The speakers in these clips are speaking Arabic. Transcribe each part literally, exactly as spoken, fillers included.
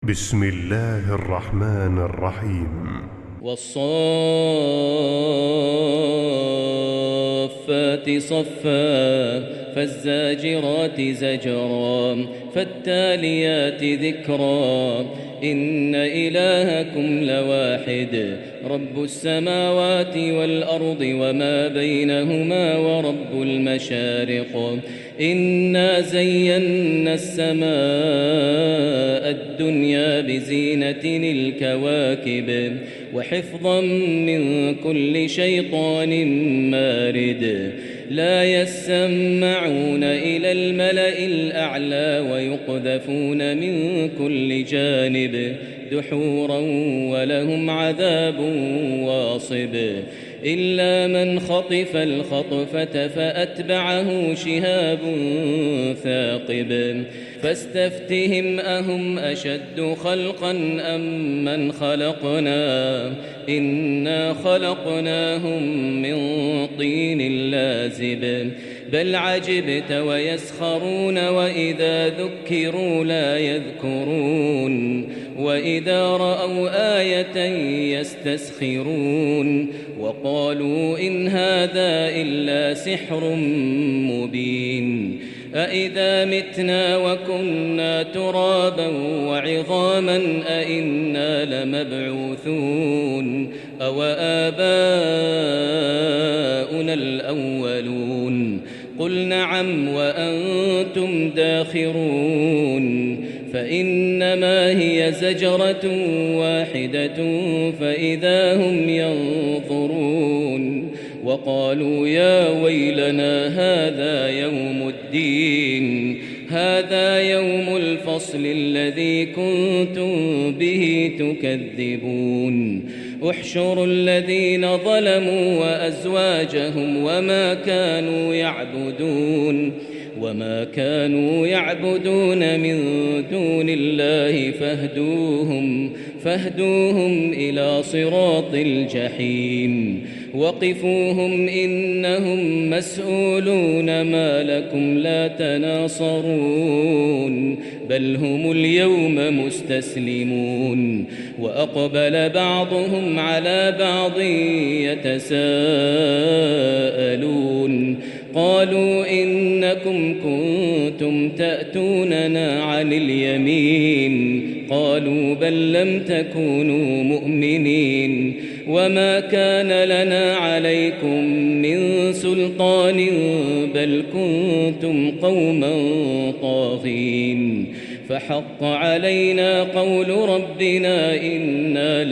بسم الله الرحمن الرحيم. والصافات صفا فالزاجرات زجرا فالتاليات ذكرا إن إلهكم لواحد رب السماوات والأرض وما بينهما ورب المشارق إنا زينا السماء الدنيا بزينة الكواكب وحفظا من كل شيطان مارد لا يسمعون إلى الملأ الأعلى ويقذفون من كل جانب دحورا ولهم عذاب واصب إلا من خطف الخطفة فأتبعه شهاب ثاقب فاستفتهم أهم أشد خلقا أم من خلقنا إنا خلقناهم من طين لازب بل عجبت ويسخرون وإذا ذكروا لا يذكرون وإذا رأوا آية يستسخرون وقالوا إن هذا إلا سحر مبين أإذا متنا وكنا ترابا وعظاما أإنا لمبعوثون أو آباؤنا الأولون قل نعم وأنتم داخرون فإنما هي زجرة واحدة فإذا هم ينظرون وقالوا يا ويلنا هذا يوم الدين هذا يوم الفصل الذي كنتم به تكذبون احشروا الذين ظلموا وأزواجهم وما كانوا يعبدون وما كانوا يعبدون من دون الله فاهدوهم فاهدوهم إلى صراط الجحيم وقفوهم إنهم مسؤولون ما لكم لا تناصرون بل هم اليوم مستسلمون وأقبل بعضهم على بعض يتساءلون قالوا إنكم كنتم تأتوننا عن اليمين قالوا بل لم تكونوا مؤمنين وما كان لنا عليكم من سلطان بل كنتم قوما طاغين فحق علينا قول ربنا إنا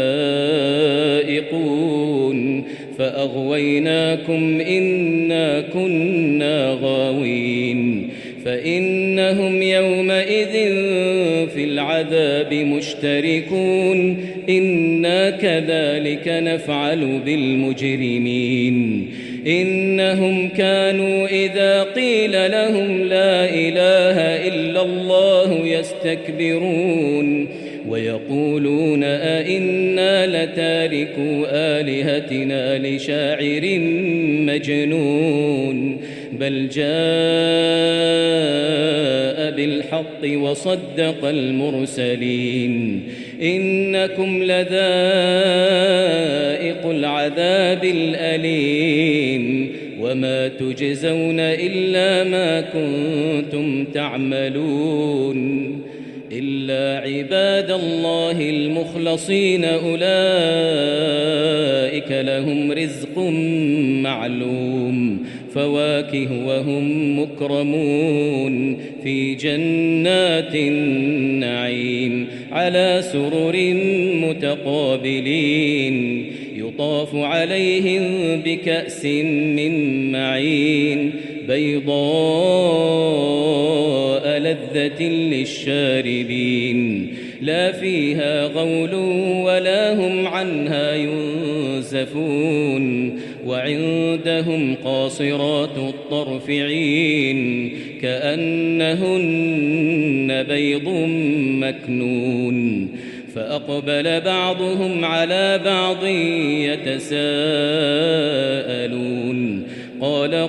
لذائقون فأغويناكم إنا كنا غاوين فإنهم يومئذ في العذاب مشتركون إنا كذلك نفعل بالمجرمين إنهم كانوا إذا قيل لهم لا إله إلا الله يستكبرون ويقولون أئنا لتاركو آلهتنا لشاعر مجنون بل جاء بالحق وصدق المرسلين إنكم لذائق العذاب الأليم وما تجزون إلا ما كنتم تعملون إلا عباد الله المخلصين أولئك لهم رزق معلوم فواكه وهم مكرمون في جنات النعيم على سرر متقابلين يطاف عليهم بكأس من معين بيضاء لذة للشاربين لا فيها غول ولا هم عنها ينزفون وعندهم قاصرات الطرف عين كأنهن بيض مكنون فأقبل بعضهم على بعض يتساءلون قال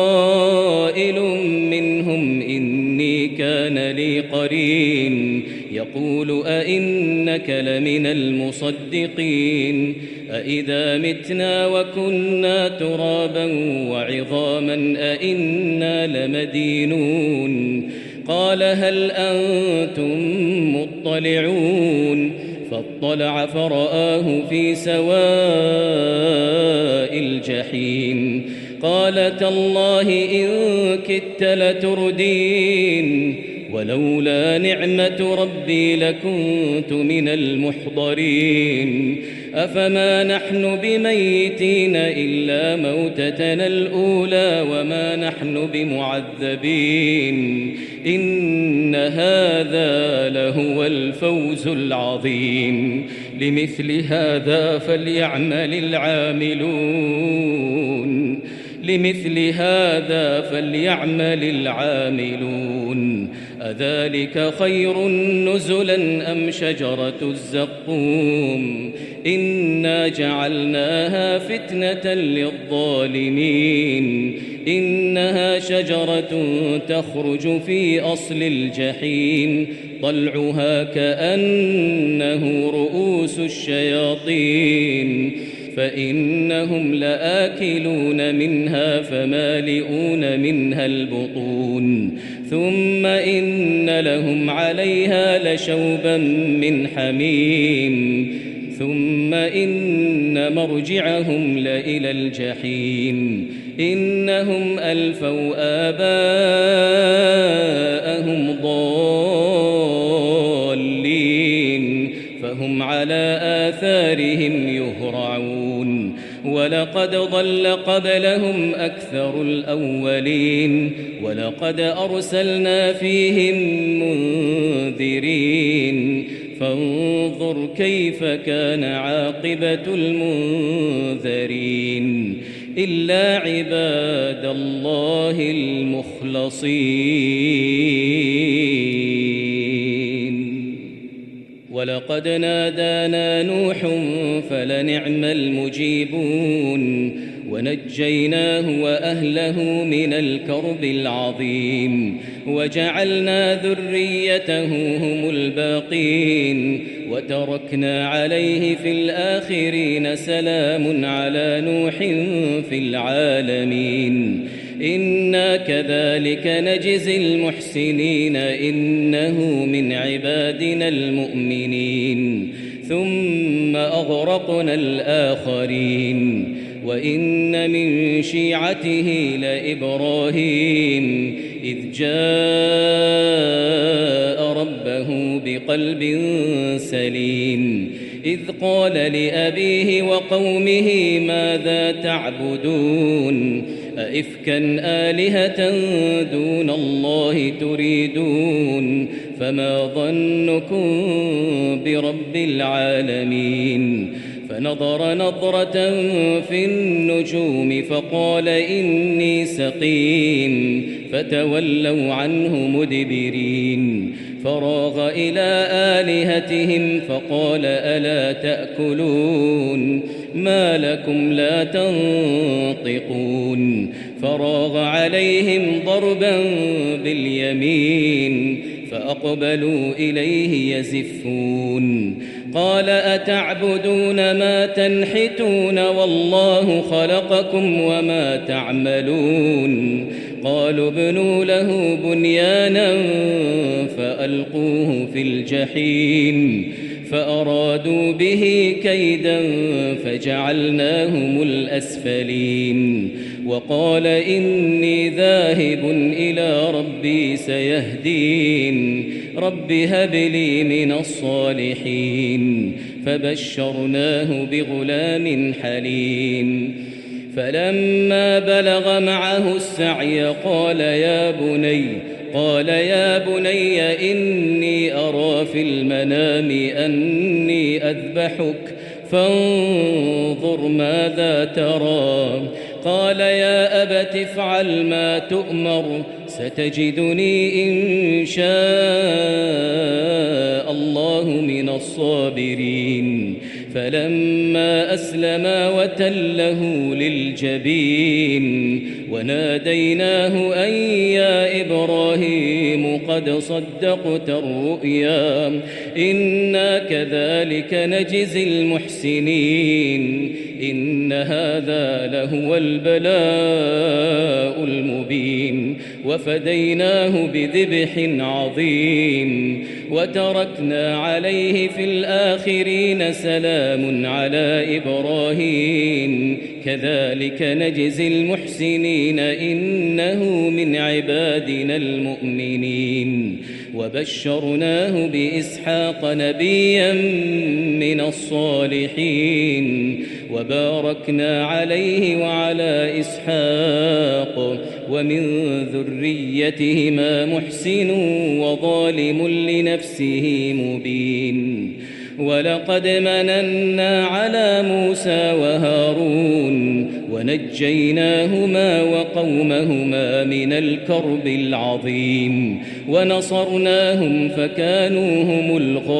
قائل منهم إني كان لي قرين يقول أئنك لمن المصدقين أئذا متنا وكنا ترابا وعظاما أئنا لمدينون قال هل أنتم مطلعون فاطلع فرآه في سواء الجحيم قال تالله إن كدت لتردين ولولا نعمة ربي لكنت من المحضرين أفما نحن بميتين إلا موتتنا الأولى وما نحن بمعذبين إن هذا لهو الفوز العظيم لمثل هذا فليعمل العاملون لمثل هذا فليعمل العاملون أذلك خير نزلا أم شجرة الزقوم إنا جعلناها فتنة للظالمين إنها شجرة تخرج في أصل الجحيم طلعها كأنه رؤوس الشياطين فإنهم لآكلون منها فمالئون منها البطون ثم إن لهم عليها لشوبا من حميم ثم إن مرجعهم لإلى الجحيم إنهم ألفوا آباءهم ضالين فهم على آثارهم يهرعون ولقد ضل قبلهم أكثر الأولين ولقد أرسلنا فيهم منذرين فانظر كيف كان عاقبة المنذرين إلا عباد الله المخلصين ولقد نادانا نوح فلنعم المجيبون ونجيناه وأهله من الكرب العظيم وجعلنا ذريته هم الباقين وتركنا عليه في الآخرين سلام على نوح في العالمين إنا كذلك نجزي المحسنين إنه من عبادنا المؤمنين ثم أغرقنا الآخرين وإن من شيعته لإبراهيم إذ جاء ربه بقلب سليم إذ قال لأبيه وقومه ماذا تعبدون أئفكا آلهة دون الله تريدون فما ظنكم برب العالمين فنظر نظرة في النجوم فقال إني سقيم فتولوا عنه مدبرين فراغ إلى آلهتهم فقال ألا تأكلون ما لكم لا تنطقون فراغ عليهم ضربا باليمين فأقبلوا إليه يزفون قال أتعبدون ما تنحتون والله خلقكم وما تعملون قالوا ابنوا له بنيانا فألقوه في الجحيم فأرادوا به كيدا فجعلناهم الأسفلين وقال إني ذاهب إلى ربي سيهدين رب هب لي من الصالحين فبشرناه بغلام حليم فلما بلغ معه السعي قال يا بني قال يا بني إني أرى في المنام أني أذبحك فانظر ماذا ترى قال يا أبت افعل ما تؤمر ستجدني إن شاء الله من الصابرين فلما أسلما وتله للجبين وناديناه أن يا إبراهيم قد صدقت الرؤيا إنا كذلك نجزي المحسنين إن هذا لهو البلاء المبين وفديناه بذبح عظيم وتركنا عليه في الآخرين سلام على إبراهيم كذلك نجزي المحسنين إنه من عبادنا المؤمنين وبشرناه بإسحاق نبيا من الصالحين وباركنا عليه وعلى إسحاق ومن ذريتهما محسن وظالم لنفسه مبين ولقد مننا على موسى وهارون ونجيناهما وقومهما من الكرب العظيم ونصرناهم فكانوا هم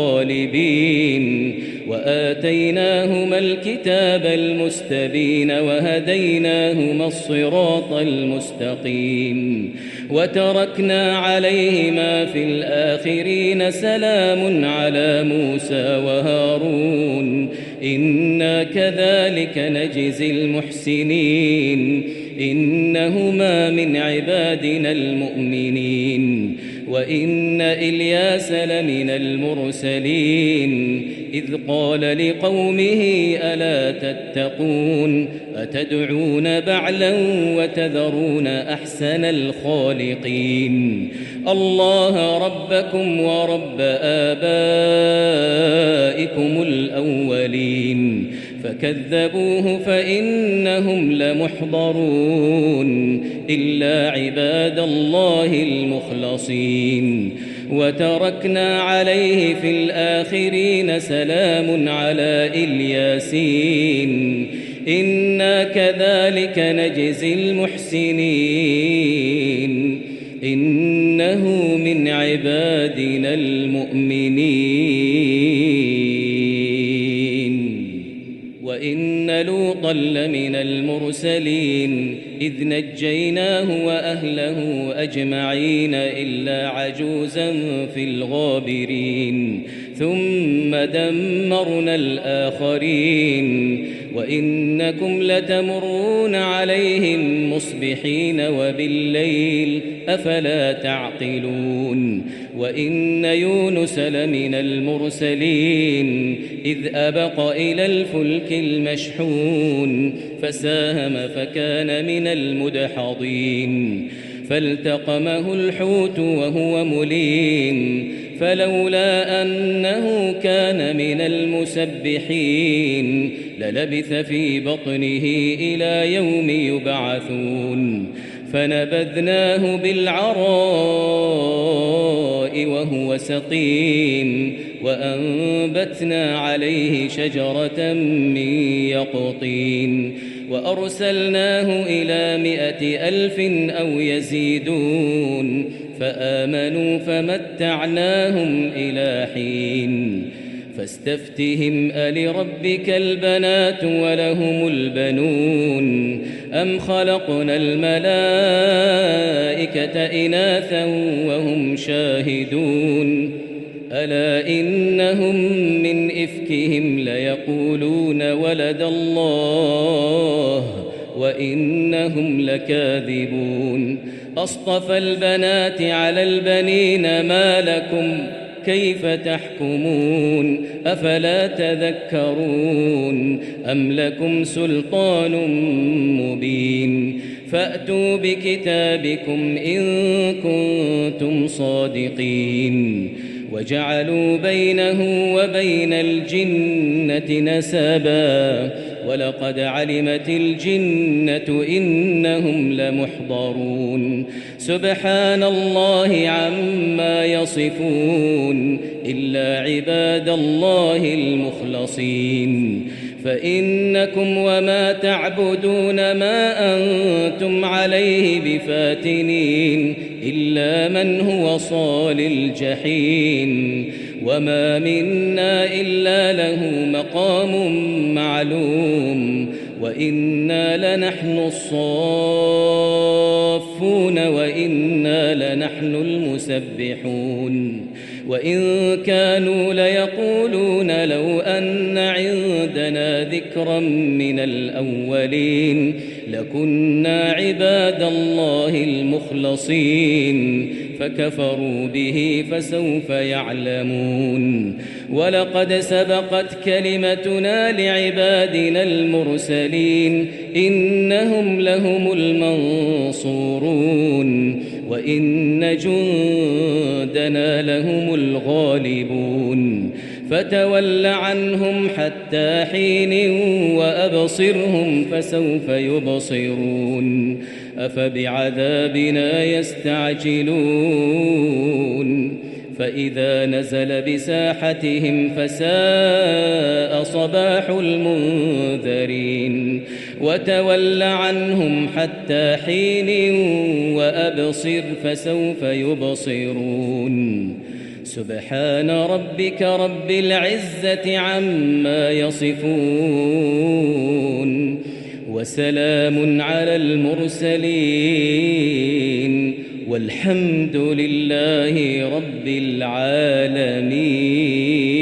الغالبين وآتيناهما الكتاب المستبين وهديناهما الصراط المستقيم وتركنا عليهما في الآخرين سلام على موسى وهارون إنا كذلك نجزي المحسنين إنهما من عبادنا المؤمنين وإن إلياس لمن المرسلين إذ قال لقومه ألا تتقون أتدعون بعلا وتذرون أحسن الخالقين الله ربكم ورب آبائكم الأولين فكذبوه فإنهم لمحضرون إلا عباد الله المخلصين وتركنا عليه في الآخرين سلام على الياسين إنا كذلك نجزي المحسنين إنه من عبادنا المؤمنين وإن لوطا لمن المرسلين إذ نجيناه وأهله أجمعين إلا عجوزا في الغابرين ثم دمرنا الآخرين وإنكم لتمرون عليهم مصبحين وبالليل أفلا تعقلون وإن يونس لمن المرسلين إذ أبق إلى الفلك المشحون فساهم فكان من المدحضين فالتقمه الحوت وهو مليم فلولا أنه كان من المسبحين للبث في بطنه إلى يوم يبعثون فنبذناه بالعراء وهو سقيم وأنبتنا عليه شجرة من يقطين وأرسلناه إلى مائة ألف أو يزيدون فآمنوا فمتعناهم إلى حين فاستفتهم ألربك البنات ولهم البنون أم خلقنا الملائكة إناثا وهم شاهدون ألا إنهم من إفكهم ليقولون ولد الله وإنهم لكاذبون أصطفى البنات على البنين ما لكم كيف تحكمون أفلا تذكرون أم لكم سلطان مبين فأتوا بكتابكم إن كنتم صادقين وجعلوا بينه وبين الجنة نسبا ولقد علمت الجنة إنهم لمحضرون سبحان الله عما يصفون إلا عباد الله المخلصين فإنكم وما تعبدون ما أنتم عليه بفاتنين إلا من هو صال الجحيم وما منا إلا له مقام معلوم وإنا لنحن الصافون وإنا لنحن المسبحون وإن كانوا ليقولون لو أن عندنا ذكرا من الأولين لكنا عباد الله المخلصين فكفروا به فسوف يعلمون ولقد سبقت كلمتنا لعبادنا المرسلين إنهم لهم المنصورون وإن جندنا لهم الغالبون فتول عنهم حتى حين وأبصرهم فسوف يبصرون أفبعذابنا يستعجلون فإذا نزل بساحتهم فساء صباح المنذرين وتول عنهم حتى حين وأبصر فسوف يبصرون سبحان ربك رب العزة عما يصفون وسلام على المرسلين والحمد لله رب العالمين.